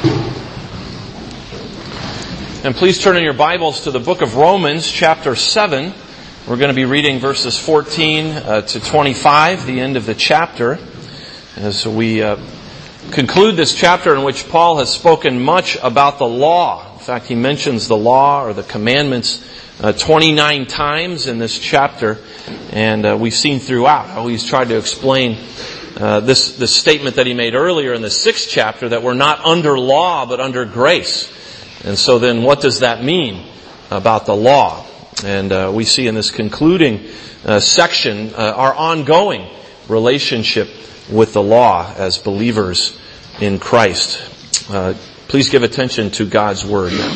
And please turn in your Bibles to the book of Romans, chapter 7. We're going to be reading verses 14 to 25, the end of the chapter, as we conclude this chapter in which Paul has spoken much about the law. In fact, he mentions the law or the commandments 29 times in this chapter, and we've seen throughout how he's tried to explain this statement that he made earlier in the 6th chapter, that we're not under law but under grace. And so then what does that mean about the law? And we see in this concluding section our ongoing relationship with the law as believers in Christ. Please give attention to God's Word now.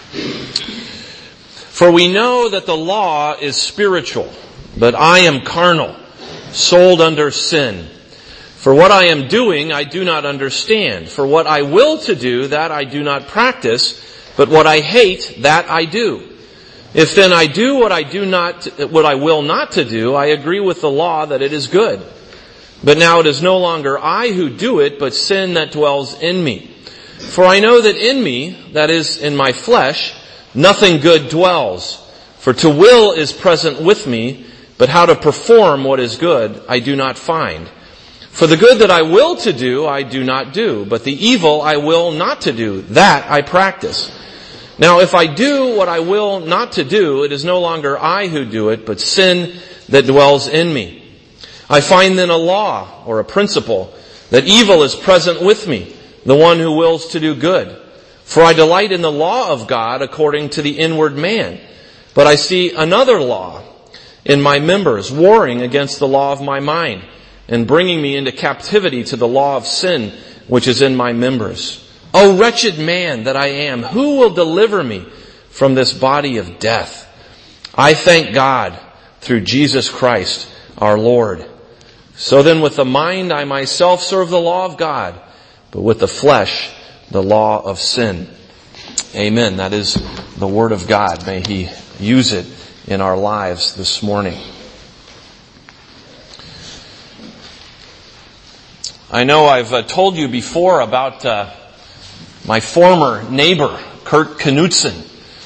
For we know that the law is spiritual, but I am carnal, sold under sin. For what I am doing, I do not understand. For what I will to do, that I do not practice, but what I hate, that I do. If then I do what I will not to do, I agree with the law that it is good. But now it is no longer I who do it, but sin that dwells in me. For I know that in me, that is, in my flesh, nothing good dwells. For to will is present with me, but how to perform what is good, I do not find. For the good that I will to do, I do not do, but the evil I will not to do, that I practice. Now if I do what I will not to do, it is no longer I who do it, but sin that dwells in me. I find then a law, or a principle, that evil is present with me, the one who wills to do good. For I delight in the law of God according to the inward man. But I see another law in my members, warring against the law of my mind, and bringing me into captivity to the law of sin, which is in my members. O wretched man that I am, who will deliver me from this body of death? I thank God through Jesus Christ our Lord. So then with the mind I myself serve the law of God, but with the flesh the law of sin. Amen. That is the Word of God. May He use it in our lives this morning. I know I've told you before about my former neighbor, Kurt Knudsen.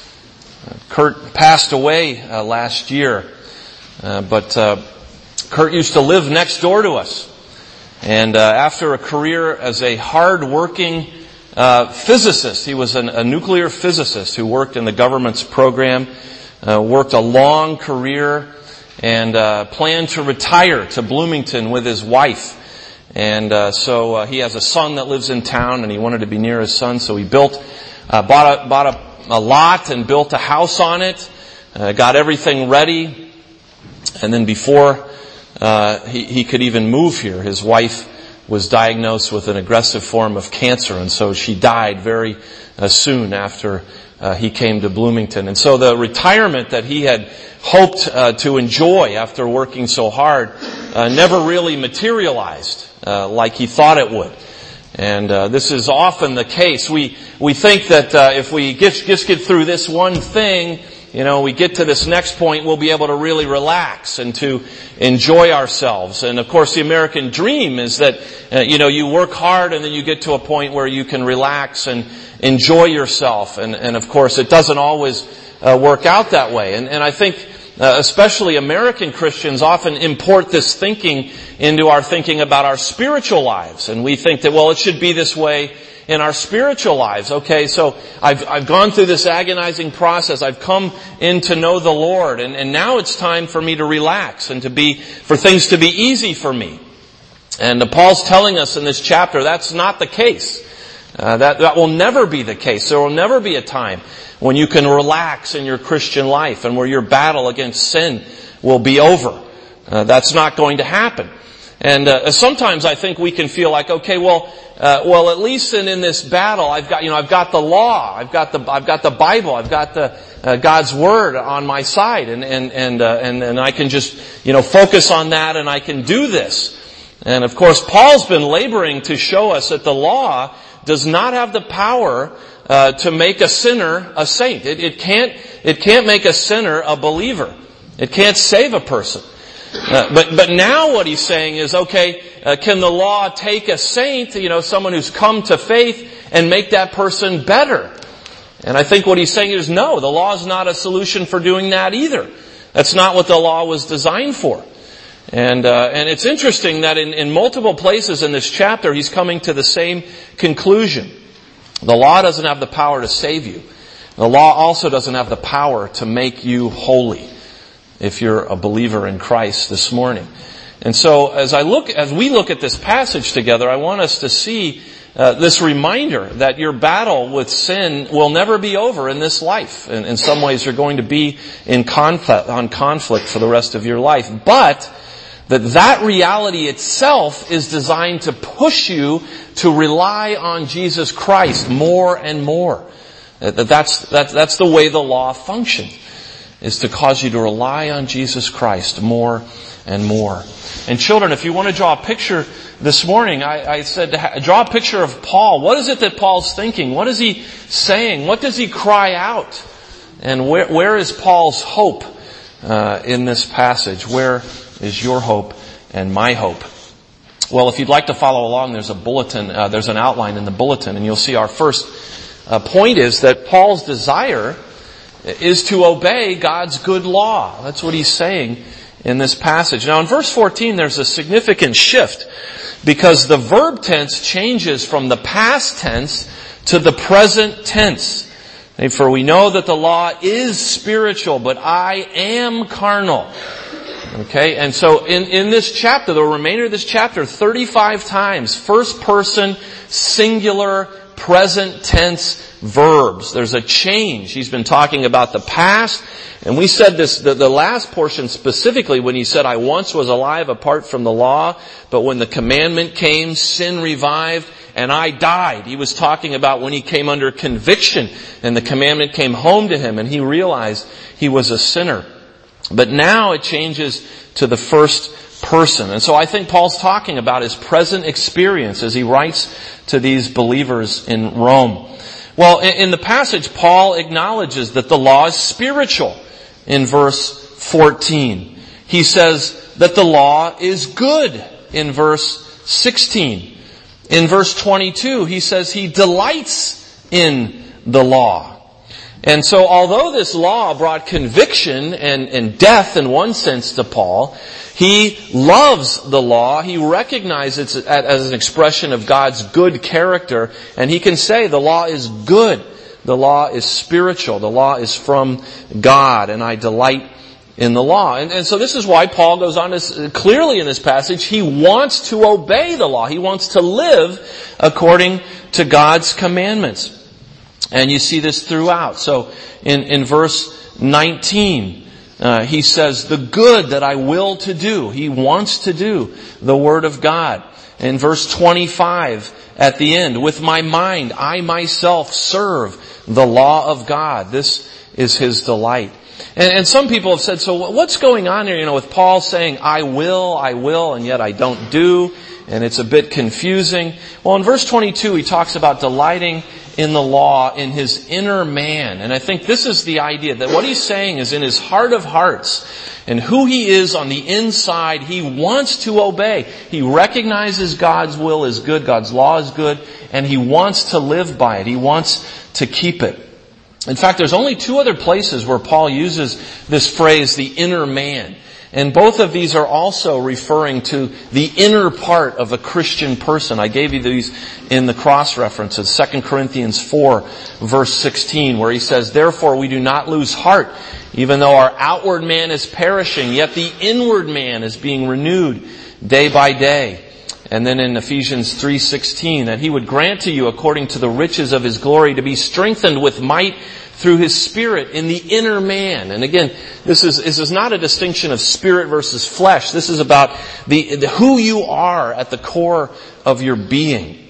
Kurt passed away last year, but Kurt used to live next door to us. And after a career as a hard-working physicist, he was a nuclear physicist who worked in the government's program, worked a long career, and planned to retire to Bloomington with his wife. And so he has a son that lives in town, and he wanted to be near his son, so he bought a lot and built a house on it, got everything ready, and then before he could even move here, his wife was diagnosed with an aggressive form of cancer, and so she died very soon after he came to Bloomington. And so the retirement that he had hoped to enjoy after working so hard never really materialized like he thought it would. And this is often the case. We think that if we just get through this one thing, we get to this next point, we'll be able to really relax and to enjoy ourselves. And of course, the American dream is that, you work hard and then you get to a point where you can relax and enjoy yourself. And of course, it doesn't always work out that way. And I think especially American Christians often import this thinking into our thinking about our spiritual lives. And we think that, it should be this way in our spiritual lives. Okay, so I've gone through this agonizing process. I've come in to know the Lord, and now it's time for me to relax and for things to be easy for me. And Paul's telling us in this chapter that's not the case. That will never be the case. There will never be a time when you can relax in your Christian life and where your battle against sin will be over. That's not going to happen. And sometimes I think we can feel like, okay, at least in this battle, I've got the law, I've got the Bible, I've got the God's Word on my side, and I can just focus on that, and I can do this. And of course, Paul's been laboring to show us that the law does not have the power to make a sinner a saint. It can't make a sinner a believer. It can't save a person. But now what he's saying is, okay, can the law take a saint, someone who's come to faith, and make that person better. And I think what he's saying is, no, the law is not a solution for doing that either. That's not what the law was designed for. And it's interesting that in multiple places in this chapter, he's coming to the same conclusion. The law doesn't have the power to save you. The law also doesn't have the power to make you holy, if you're a believer in Christ this morning. And so as we look at this passage together, I want us to see this reminder that your battle with sin will never be over in this life. And in some ways you're going to be on conflict for the rest of your life. But that reality itself is designed to push you to rely on Jesus Christ more and more. That's the way the law functions, is to cause you to rely on Jesus Christ more and more. And children, if you want to draw a picture this morning, I said draw a picture of Paul. What is it that Paul's thinking? What is he saying? What does he cry out? And where is Paul's hope in this passage? Where is your hope and my hope? Well, if you'd like to follow along, there's a bulletin, there's an outline in the bulletin, and you'll see our first point is that Paul's desire is to obey God's good law. That's what he's saying in this passage. Now in verse 14 there's a significant shift, because the verb tense changes from the past tense to the present tense. For we know that the law is spiritual, but I am carnal. Okay, and so in this chapter, the remainder of this chapter, 35 times, first person, singular, present tense verbs. There's a change. He's been talking about the past, and we said this, the last portion specifically, when he said, I once was alive apart from the law, but when the commandment came, sin revived, and I died. He was talking about when he came under conviction, and the commandment came home to him, and he realized he was a sinner. But now it changes to the first person. And so I think Paul's talking about his present experience as he writes to these believers in Rome. Well, in the passage, Paul acknowledges that the law is spiritual in verse 14. He says that the law is good in verse 16. In verse 22, he says he delights in the law. And so although this law brought conviction and death in one sense to Paul, he loves the law. He recognizes it as an expression of God's good character. And he can say the law is good. The law is spiritual. The law is from God. And I delight in the law. And so this is why Paul goes on to, clearly in this passage, he wants to obey the law. He wants to live according to God's commandments. And you see this throughout. So in verse 19, he says, the good that I will to do. He wants to do the Word of God. In verse 25, at the end, with my mind, I myself serve the law of God. This is his delight. And some people have said, so what's going on here, with Paul saying, I will, and yet I don't do, and it's a bit confusing. Well, in verse 22, he talks about delighting in the law in his inner man. And I think this is the idea, that what he's saying is in his heart of hearts, and who he is on the inside, he wants to obey. He recognizes God's will is good, God's law is good, and he wants to live by it. He wants to keep it. In fact, there's only two other places where Paul uses this phrase, the inner man. And both of these are also referring to the inner part of a Christian person. I gave you these in the cross references. 2 Corinthians 4, verse 16, where he says, therefore we do not lose heart, even though our outward man is perishing, yet the inward man is being renewed day by day. And then in Ephesians 3:16, that he would grant to you, according to the riches of his glory, to be strengthened with might through his Spirit in the inner man. And again, this is not a distinction of spirit versus flesh. This is about who you are at the core of your being.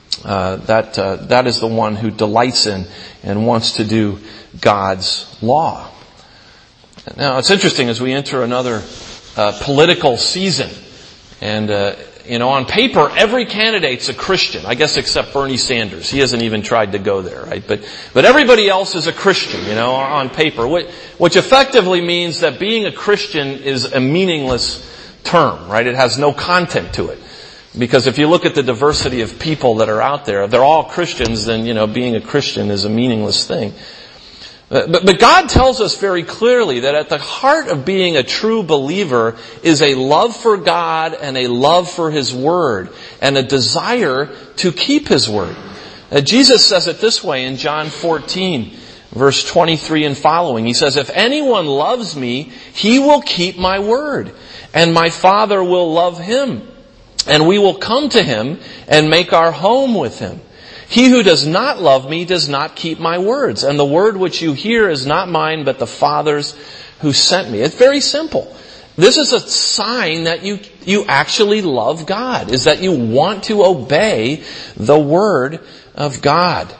That is the one who delights in and wants to do God's law. Now, it's interesting as we enter another political season, and on paper, every candidate's a Christian. I guess except Bernie Sanders. He hasn't even tried to go there, right? But everybody else is a Christian, on paper. Which effectively means that being a Christian is a meaningless term, right? It has no content to it. Because if you look at the diversity of people that are out there, if they're all Christians, then, being a Christian is a meaningless thing. But God tells us very clearly that at the heart of being a true believer is a love for God and a love for His Word and a desire to keep His Word. Jesus says it this way in John 14, verse 23 and following. He says, "If anyone loves me, he will keep my word, and my Father will love him, and we will come to him and make our home with him. He who does not love me does not keep my words, and the word which you hear is not mine, but the Father's who sent me." It's very simple. This is a sign that you actually love God, is that you want to obey the Word of God.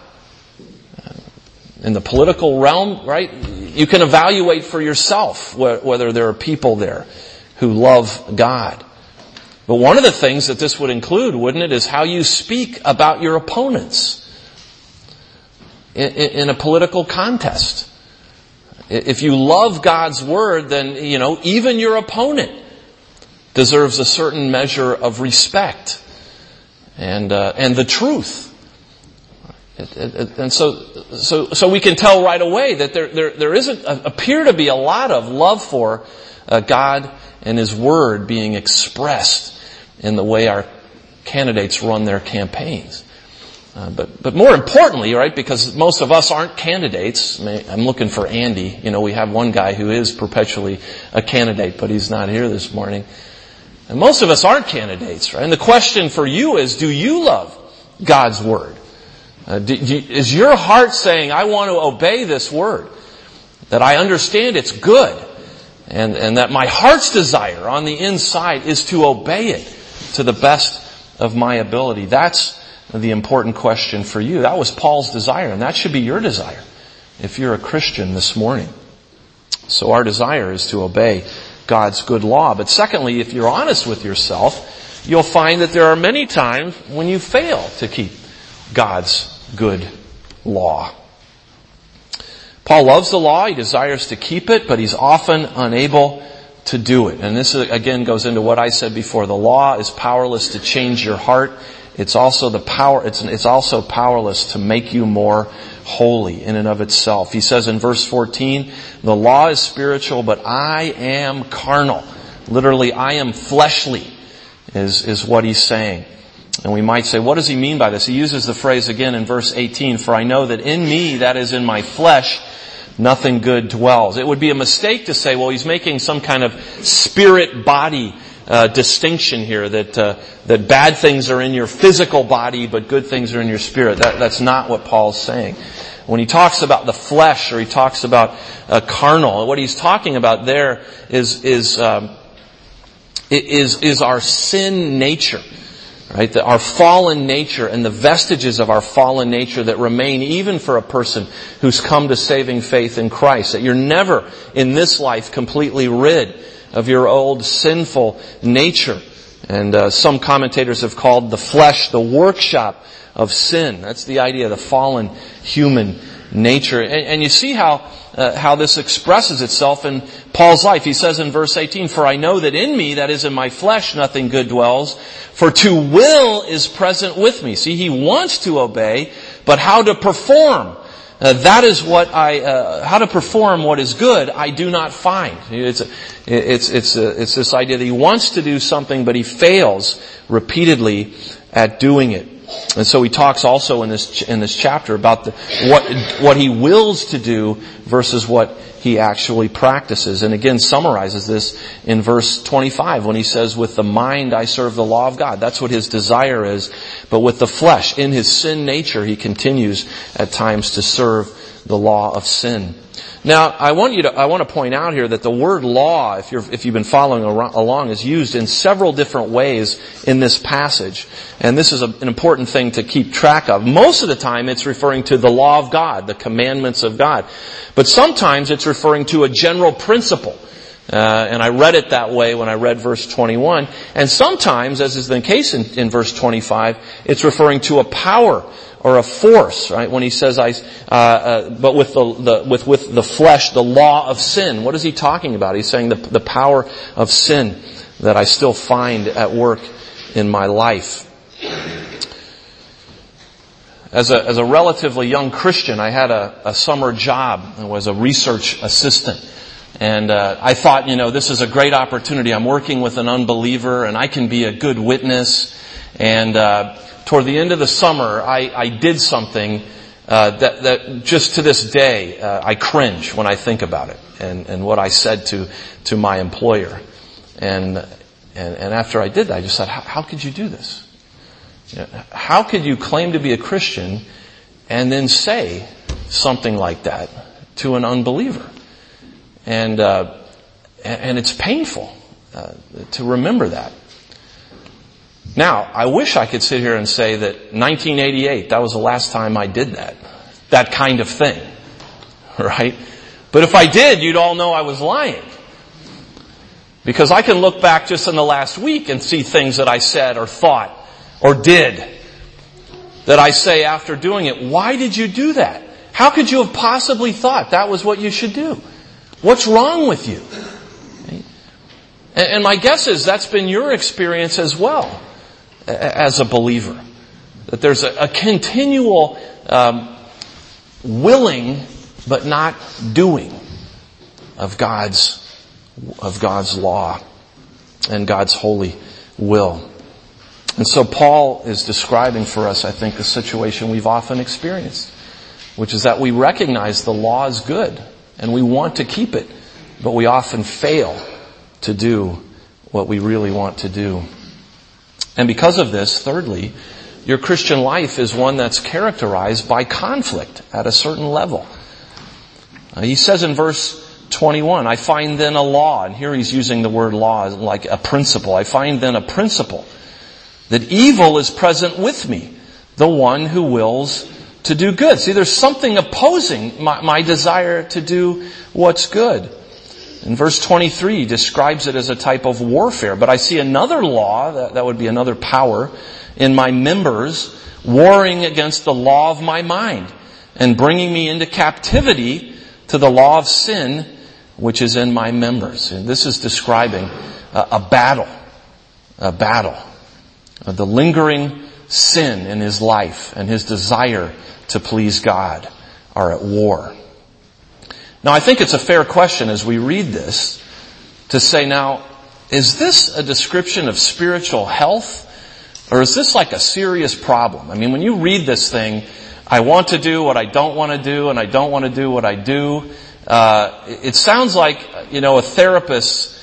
In the political realm, right, you can evaluate for yourself whether there are people there who love God. But one of the things that this would include, wouldn't it, is how you speak about your opponents in a political contest. If you love God's Word, then, even your opponent deserves a certain measure of respect and the truth. And so we can tell right away that there isn't appear to be a lot of love for God and His Word being expressed in the way our candidates run their campaigns. But more importantly, right, because most of us aren't candidates. I'm looking for Andy. We have one guy who is perpetually a candidate, but he's not here this morning. And most of us aren't candidates, right? And the question for you is, do you love God's Word? Is your heart saying, I want to obey this Word? That I understand it's good. And that my heart's desire on the inside is to obey it to the best of my ability. That's the important question for you. That was Paul's desire, and that should be your desire if you're a Christian this morning. So our desire is to obey God's good law. But secondly, if you're honest with yourself, you'll find that there are many times when you fail to keep God's good law. Paul loves the law. He desires to keep it, but he's often unable to do it. And this again goes into what I said before. The law is powerless to change your heart. It's also it's also powerless to make you more holy in and of itself. He says in verse 14, "The law is spiritual, but I am carnal." Literally, I am fleshly is what he's saying. And we might say, what does he mean by this? He uses the phrase again in verse 18, "For I know that in me, that is in my flesh, nothing good dwells." It would be a mistake to say, well, he's making some kind of spirit-body distinction here, that bad things are in your physical body, but good things are in your spirit. That's not what Paul's saying. When he talks about the flesh, or he talks about carnal, what he's talking about there is our sin nature. Right? Our fallen nature and the vestiges of our fallen nature that remain even for a person who's come to saving faith in Christ. That you're never in this life completely rid of your old sinful nature. And some commentators have called the flesh the workshop of sin. That's the idea of the fallen human nature. And you see how this expresses itself in Paul's life. He says in verse 18, "For I know that in me, that is in my flesh, nothing good dwells. For to will is present with me." See, he wants to obey, but how to perform? That is what how to perform what is good, I do not find. It's this idea that he wants to do something, but he fails repeatedly at doing it. And so he talks also in this chapter about what he wills to do versus what he actually practices. And again summarizes this in verse 25 when he says, "With the mind I serve the law of God." That's what his desire is. But with the flesh, in his sin nature, he continues at times to serve the law of sin. Now, I want to point out here that the word law, if you've been following along, is used in several different ways in this passage. And this is an important thing to keep track of. Most of the time it's referring to the law of God, the commandments of God. But sometimes it's referring to a general principle. And I read it that way when I read verse 21. And sometimes, as is the case in verse 25, it's referring to a power or a force, right? When he says, but with the flesh, the law of sin. What is he talking about? He's saying the power of sin that I still find at work in my life. As a relatively young Christian, I had a summer job. I was a research assistant. And I thought, this is a great opportunity. I'm working with an unbeliever and I can be a good witness. And toward the end of the summer, I did something that just to this day, I cringe when I think about it and what I said to my employer. And after I did that, I just thought, how could you do this? How could you claim to be a Christian and then say something like that to an unbeliever? And it's painful to remember that. Now, I wish I could sit here and say that 1988, that was the last time I did that kind of thing, right? But if I did, you'd all know I was lying. Because I can look back just in the last week and see things that I said or thought or did that I say after doing it. Why did you do that? How could you have possibly thought that was what you should do? What's wrong with you? And my guess is that's been your experience as well as a believer. That there's a continual willing but not doing of God's law and God's holy will. And so Paul is describing for us, I think, a situation we've often experienced, which is that we recognize the law is good and we want to keep it, but we often fail to do what we really want to do. And because of this, thirdly, your Christian life is one that's characterized by conflict at a certain level. He says in verse 21, I find then a law, and here he's using the word law like a principle. I find then a principle that evil is present with me, the one who wills to do good. See, there's something opposing my desire to do what's good. In verse 23, he describes it as a type of warfare. But I see another law, that would be another power, in my members, warring against the law of my mind and bringing me into captivity to the law of sin, which is in my members. And this is describing a battle. The lingering sin in his life and his desire to please God are at war. Now, I think it's a fair question as we read this to say, now, is this a description of spiritual health? Or is this like a serious problem? I mean, when you read this thing, I want to do what I don't want to do, and I don't want to do what I do. It sounds like, a therapist's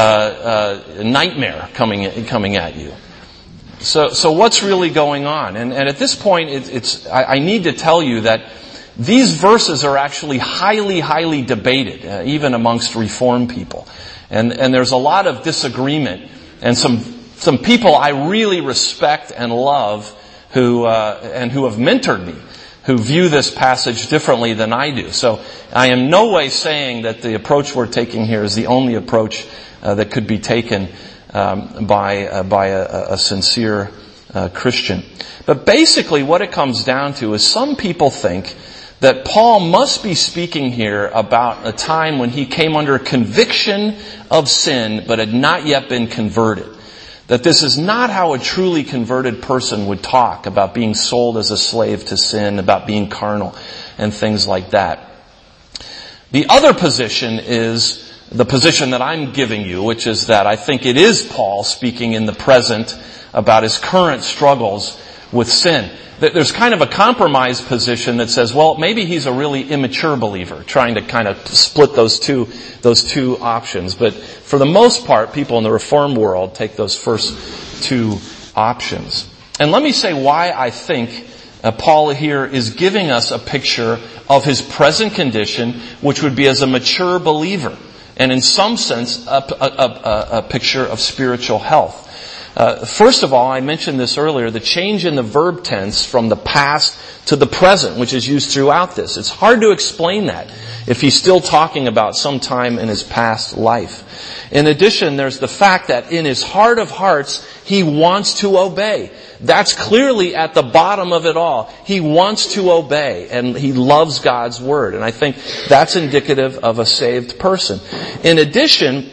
nightmare coming at you. So what's really going on? And at this point, I need to tell you that these verses are actually highly, highly debated, even amongst Reformed people. And there's a lot of disagreement. And some people I really respect and love who have mentored me, who view this passage differently than I do. So I am no way saying that the approach we're taking here is the only approach that could be taken by a sincere Christian. But basically what it comes down to is some people think that Paul must be speaking here about a time when he came under conviction of sin but had not yet been converted. That this is not how a truly converted person would talk about being sold as a slave to sin, about being carnal, and things like that. The other position is the position that I'm giving you, which is that I think it is Paul speaking in the present about his current struggles with sin. There's kind of a compromise position that says, well, maybe he's a really immature believer, trying to kind of split those two options. But for the most part, people in the Reformed world take those first two options. And let me say why I think Paul here is giving us a picture of his present condition, which would be as a mature believer. And in some sense, a picture of spiritual health. First of all, I mentioned this earlier, the change in the verb tense from the past to the present, which is used throughout this. It's hard to explain that if he's still talking about some time in his past life. In addition, there's the fact that in his heart of hearts, he wants to obey. That's clearly at the bottom of it all. He wants to obey, and he loves God's word. And I think that's indicative of a saved person. In addition,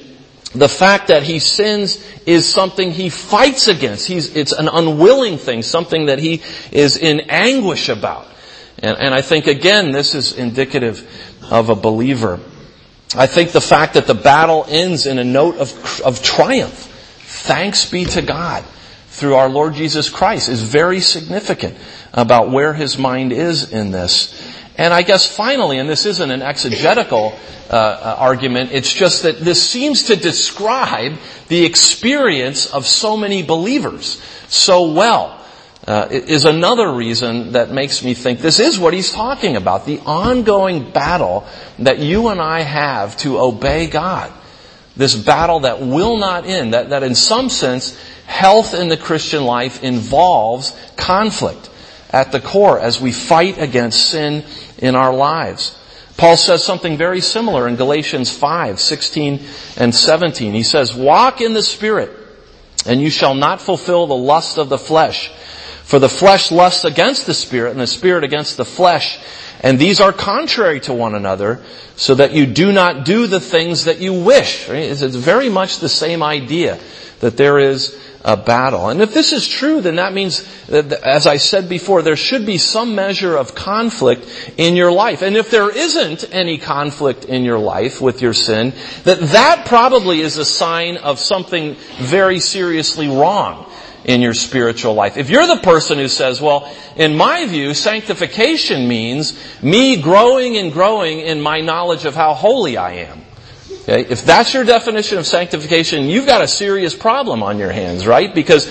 The fact that he sins is something he fights against. It's an unwilling thing, something that he is in anguish about. And I think, again, this is indicative of a believer. I think the fact that the battle ends in a note of triumph, thanks be to God, through our Lord Jesus Christ, is very significant about where his mind is in this. And I guess finally, and this isn't an exegetical argument, it's just that this seems to describe the experience of so many believers so well. It is another reason that makes me think this is what he's talking about, the ongoing battle that you and I have to obey God. This battle that will not end, that in some sense, health in the Christian life involves conflict at the core as we fight against sin in our lives. Paul says something very similar in Galatians 5:16 and 17. He says, "Walk in the Spirit, and you shall not fulfill the lust of the flesh. For the flesh lusts against the Spirit, and the Spirit against the flesh. And these are contrary to one another, so that you do not do the things that you wish." It's very much the same idea, that there is a battle. And if this is true, then that means that, as I said before, there should be some measure of conflict in your life. And if there isn't any conflict in your life with your sin, that probably is a sign of something very seriously wrong in your spiritual life. If you're the person who says, well, in my view, sanctification means me growing and growing in my knowledge of how holy I am. Okay? If that's your definition of sanctification, you've got a serious problem on your hands, right? Because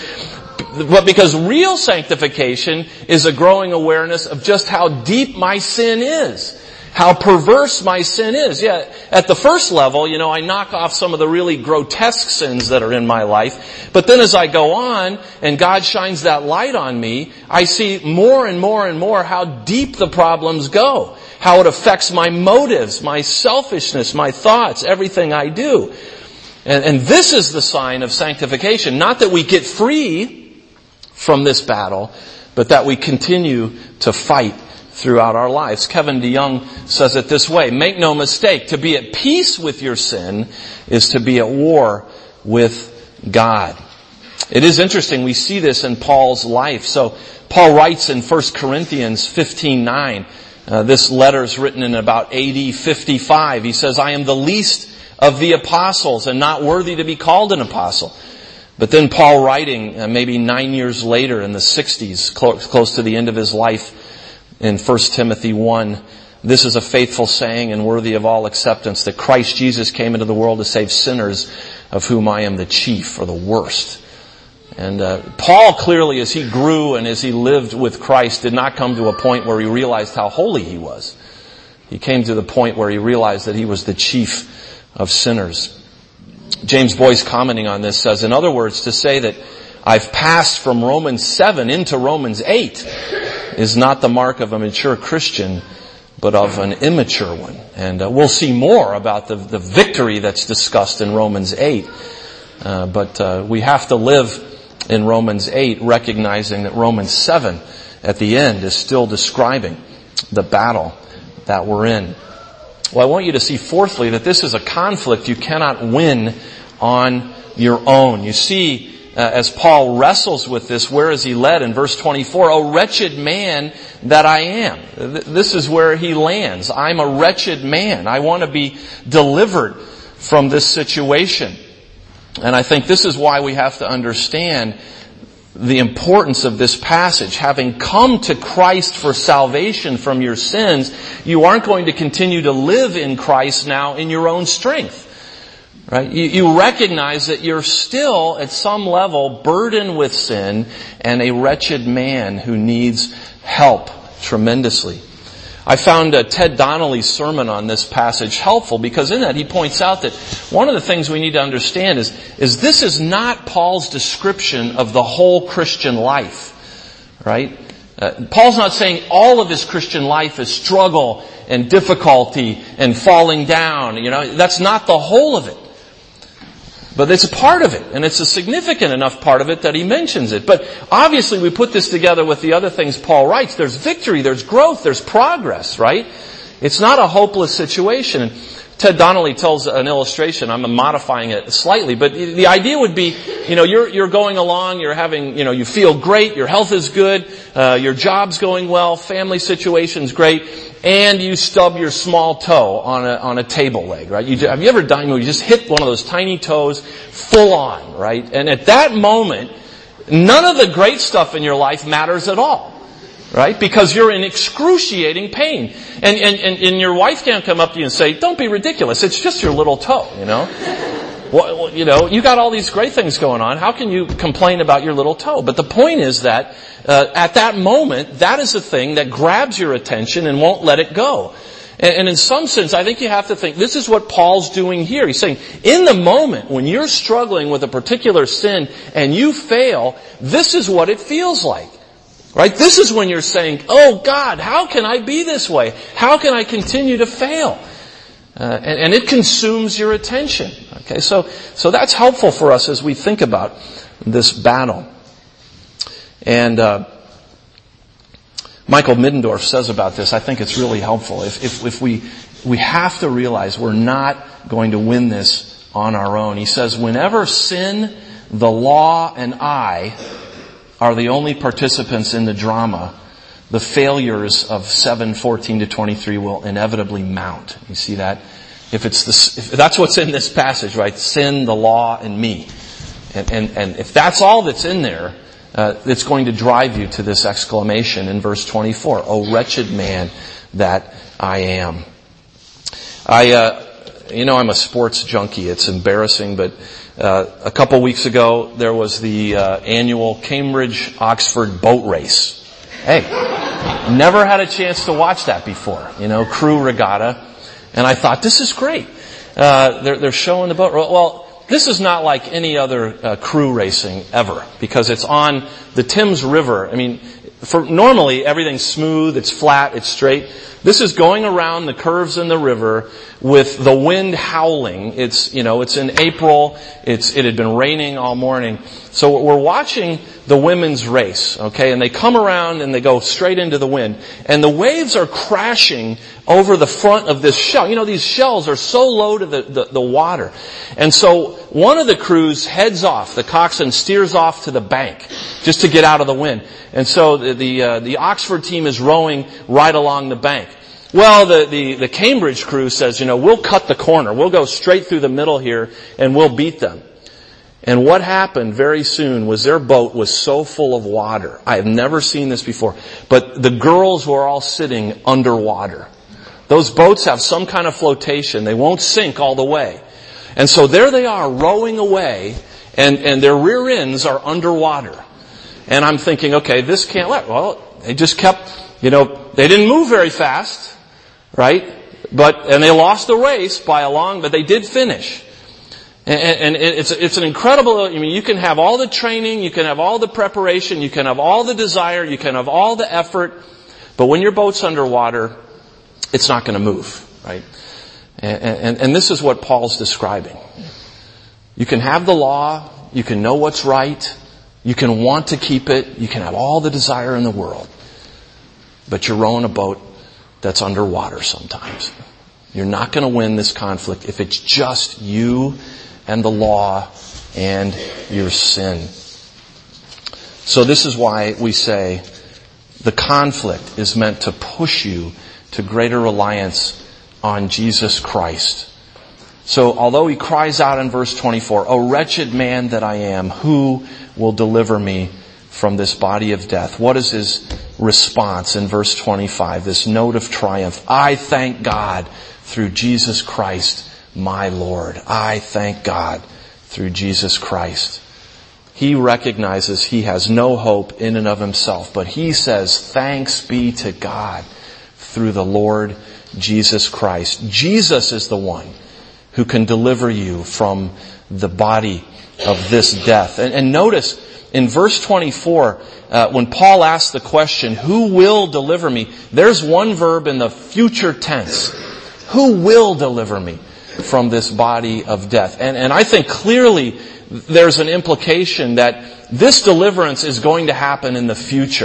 real sanctification is a growing awareness of just how deep my sin is. How perverse my sin is. Yeah, at the first level, I knock off some of the really grotesque sins that are in my life. But then as I go on, and God shines that light on me, I see more and more and more how deep the problems go. How it affects my motives, my selfishness, my thoughts, everything I do. And this is the sign of sanctification. Not that we get free from this battle, but that we continue to fight throughout our lives. Kevin DeYoung says it this way: make no mistake, to be at peace with your sin is to be at war with God. It is interesting, we see this in Paul's life. So Paul writes in 1 Corinthians 15:9, this letter is written in about AD 55. He says, "I am the least of the apostles and not worthy to be called an apostle." But then Paul writing maybe 9 years later in the 60s, close to the end of his life, in 1 Timothy 1, "This is a faithful saying and worthy of all acceptance, that Christ Jesus came into the world to save sinners, of whom I am the chief," or the worst. And Paul clearly, as he grew and as he lived with Christ, did not come to a point where he realized how holy he was. He came to the point where he realized that he was the chief of sinners. James Boyce, commenting on this, says, in other words, to say that I've passed from Romans 7 into Romans 8 is not the mark of a mature Christian, but of an immature one. And we'll see more about the victory that's discussed in Romans 8. But we have to live in Romans 8 recognizing that Romans 7 at the end is still describing the battle that we're in. Well, I want you to see fourthly that this is a conflict you cannot win on your own. You see, as Paul wrestles with this, where is he led? In verse 24, "O wretched man that I am." This is where he lands. I'm a wretched man. I want to be delivered from this situation. And I think this is why we have to understand the importance of this passage. Having come to Christ for salvation from your sins, you aren't going to continue to live in Christ now in your own strength. Right? You recognize that you're still, at some level, burdened with sin and a wretched man who needs help tremendously. I found Ted Donnelly's sermon on this passage helpful because in that he points out that one of the things we need to understand is this is not Paul's description of the whole Christian life. Right? Paul's not saying all of his Christian life is struggle and difficulty and falling down. That's not the whole of it. But it's a part of it, and it's a significant enough part of it that he mentions it. But obviously we put this together with the other things Paul writes. There's victory, there's growth, there's progress, right? It's not a hopeless situation. And Ted Donnelly tells an illustration. I'm modifying it slightly, but the idea would be, you're going along, you're having, you feel great, your health is good, your job's going well, family situation's great, and you stub your small toe on a table leg, right? Have you ever done, you just hit one of those tiny toes full on, right? And at that moment, none of the great stuff in your life matters at all. Right? Because you're in excruciating pain. And your wife can't come up to you and say, don't be ridiculous, it's just your little toe, Well, you got all these great things going on. How can you complain about your little toe? But the point is that at that moment, that is the thing that grabs your attention and won't let it go. And in some sense, I think you have to think, this is what Paul's doing here. He's saying, in the moment when you're struggling with a particular sin and you fail, this is what it feels like. Right? This is when you're saying, oh God, how can I be this way? How can I continue to fail? And it consumes your attention. Okay, so that's helpful for us as we think about this battle. And Michael Middendorf says about this, I think it's really helpful. If we have to realize we're not going to win this on our own. He says, whenever sin, the law, and I are the only participants in the drama, the failures of 7:14-23 will inevitably mount. You see that? If that's what's in this passage, right? Sin, the law, and me. And if that's all that's in there, it's going to drive you to this exclamation in verse 24. "O wretched man that I am." I'm a sports junkie. It's embarrassing, but a couple weeks ago, there was the annual Cambridge-Oxford boat race. Hey, never had a chance to watch that before. Crew regatta. And I thought, this is great. They're showing the boat. Well, this is not like any other crew racing ever, because it's on the Thames River. Normally everything's smooth, it's flat, it's straight. This is going around the curves in the river with the wind howling. It's in April. It had been raining all morning. So we're watching the women's race, okay? And they come around and they go straight into the wind. And the waves are crashing over the front of this shell. These shells are so low to the water. And so one of the crews heads off. The coxswain steers off to the bank just to get out of the wind. And so the Oxford team is rowing right along the bank. Well, the Cambridge crew says, we'll cut the corner. We'll go straight through the middle here and we'll beat them. And what happened very soon was their boat was so full of water. I have never seen this before. But the girls were all sitting underwater. Those boats have some kind of flotation. They won't sink all the way. And so there they are rowing away, and their rear ends are underwater. And I'm thinking, okay, this can't let. Well, they just kept, they didn't move very fast, right? And they lost the race by a long, but they did finish. And it's an incredible, you can have all the training, you can have all the preparation, you can have all the desire, you can have all the effort, but when your boat's underwater, it's not going to move, right? And this is what Paul's describing. You can have the law, you can know what's right, you can want to keep it, you can have all the desire in the world, but you're rowing a boat that's underwater sometimes. You're not going to win this conflict if it's just you and the law and your sin. So this is why we say the conflict is meant to push you to greater reliance on Jesus Christ. So although he cries out in verse 24, "O wretched man that I am, who will deliver me from this body of death?" What is his response in verse 25? This note of triumph. "I thank God through Jesus Christ, my Lord." I thank God through Jesus Christ. He recognizes he has no hope in and of himself, but he says, thanks be to God through the Lord Jesus Christ. Jesus is the one who can deliver you from the body of this death. And notice in verse 24, when Paul asks the question, who will deliver me? There's one verb in the future tense. Who will deliver me from this body of death? And I think clearly there's an implication that this deliverance is going to happen in the future.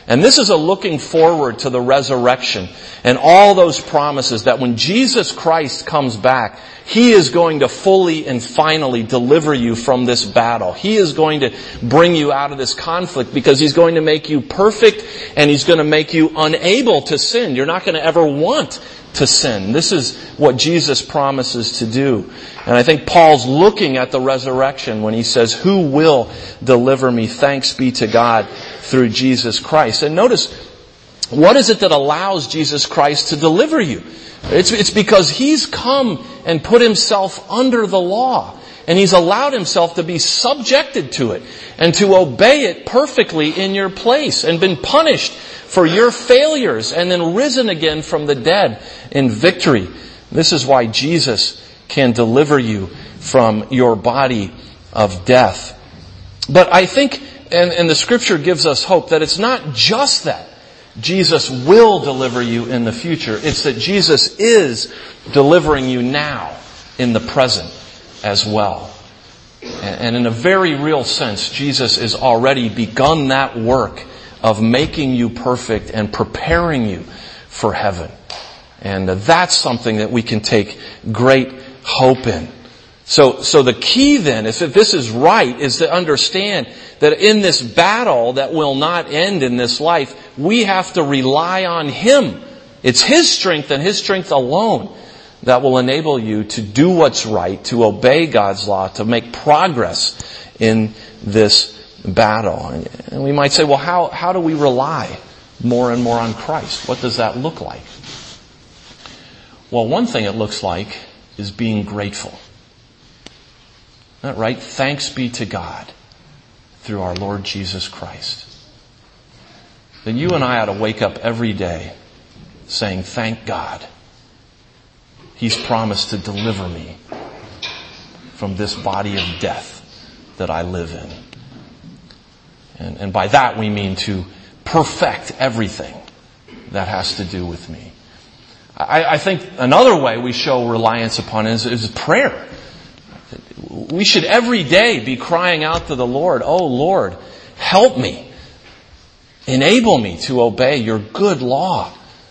And this is a looking forward to the resurrection and all those promises that when Jesus Christ comes back, He is going to fully and finally deliver you from this battle. He is going to bring you out of this conflict because He's going to make you perfect and He's going to make you unable to sin. You're not going to ever want to sin. This is what Jesus promises to do. And I think Paul's looking at the resurrection when he says, "Who will deliver me? Thanks be to God through Jesus Christ." And notice, what is it that allows Jesus Christ to deliver you? It's because He's come and put Himself under the law. And He's allowed Himself to be subjected to it and to obey it perfectly in your place and been punished for your failures and then risen again from the dead in victory. This is why Jesus can deliver you from your body of death. But I think, and the Scripture gives us hope, that it's not just that Jesus will deliver you in the future. It's that Jesus is delivering you now in the present as well. And in a very real sense, Jesus has already begun that work of making you perfect and preparing you for heaven. And that's something that we can take great hope in. So the key then, if this is right, is to understand that in this battle that will not end in this life, we have to rely on Him. It's His strength and His strength alone that will enable you to do what's right, to obey God's law, to make progress in this battle. And we might say, well, how do we rely more and more on Christ? What does that look like? Well, one thing it looks like is being grateful. Isn't that right? Thanks be to God through our Lord Jesus Christ. That you and I ought to wake up every day saying, thank God. He's promised to deliver me from this body of death that I live in. And by that we mean to perfect everything that has to do with me. I think another way we show reliance upon it is prayer. We should every day be crying out to the Lord, "Oh Lord, help me. Enable me to obey your good law."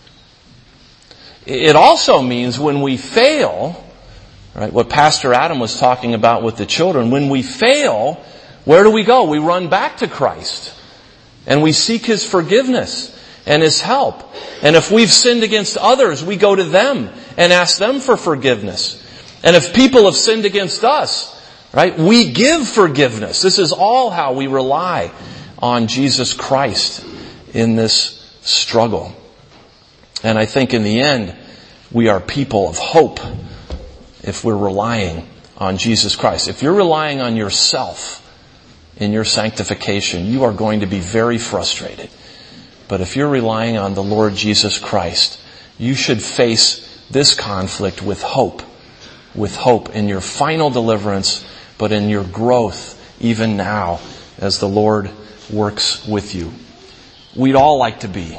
It also means when we fail, right, what Pastor Adam was talking about with the children, when we fail, where do we go? We run back to Christ. And we seek His forgiveness and His help. And if we've sinned against others, we go to them and ask them for forgiveness. And if people have sinned against us, right, we give forgiveness. This is all how we rely on Jesus Christ in this struggle. And I think in the end, we are people of hope if we're relying on Jesus Christ. If you're relying on yourself in your sanctification, you are going to be very frustrated. But if you're relying on the Lord Jesus Christ, you should face this conflict with hope in your final deliverance, but in your growth even now as the Lord works with you. We'd all like to be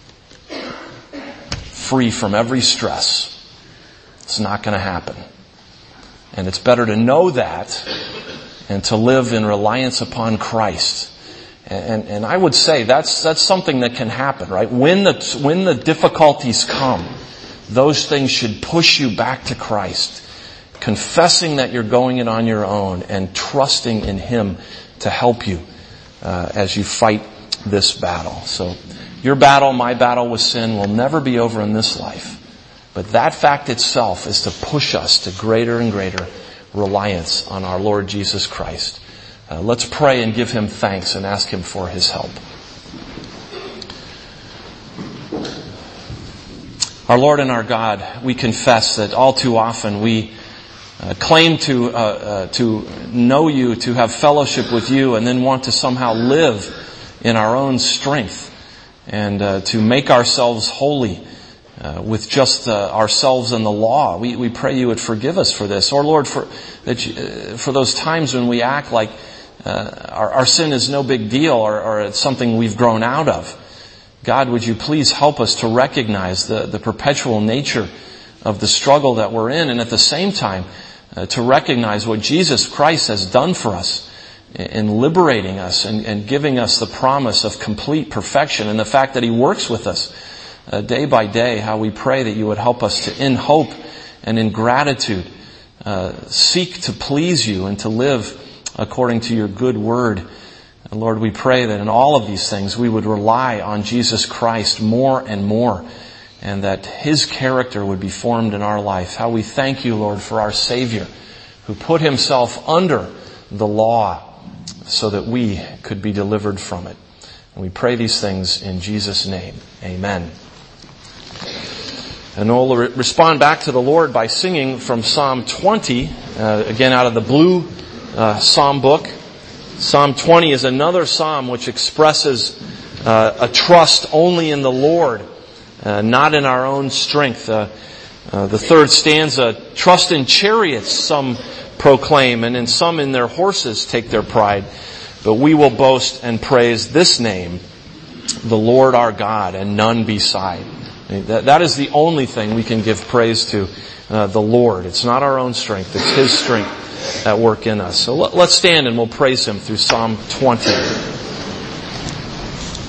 free from every stress. It's not going to happen. And it's better to know that and to live in reliance upon Christ. And I would say that's something that can happen, right? When the difficulties come, those things should push you back to Christ, confessing that you're going it on your own and trusting in Him to help you as you fight this battle. So your battle, my battle with sin will never be over in this life. But that fact itself is to push us to greater and greater reliance on our Lord Jesus Christ. Let's pray and give Him thanks and ask Him for His help. Our Lord and our God, we confess that all too often we claim to know You, to have fellowship with You, and then want to somehow live in our own strength and to make ourselves holy with just ourselves and the law. We pray You would forgive us for this. Or Lord, for those times when we act like our sin is no big deal or it's something we've grown out of. God, would You please help us to recognize the perpetual nature of the struggle that we're in, and at the same time to recognize what Jesus Christ has done for us, in liberating us and giving us the promise of complete perfection, and the fact that He works with us day by day. How we pray that You would help us to, in hope and in gratitude, seek to please You and to live according to Your good word. And Lord, we pray that in all of these things we would rely on Jesus Christ more and more, and that His character would be formed in our life. How we thank You, Lord, for our Savior, who put Himself under the law so that we could be delivered from it. And we pray these things in Jesus' name. Amen. And we'll respond back to the Lord by singing from Psalm 20, again out of the blue Psalm book. Psalm 20 is another psalm which expresses a trust only in the Lord, not in our own strength. The third stanza, trust in chariots, some proclaim, and in some in their horses take their pride. But we will boast and praise this name, the Lord our God, and none beside. That is the only thing we can give praise to, the Lord. It's not our own strength, it's His strength at work in us. So let's stand and we'll praise Him through Psalm 20.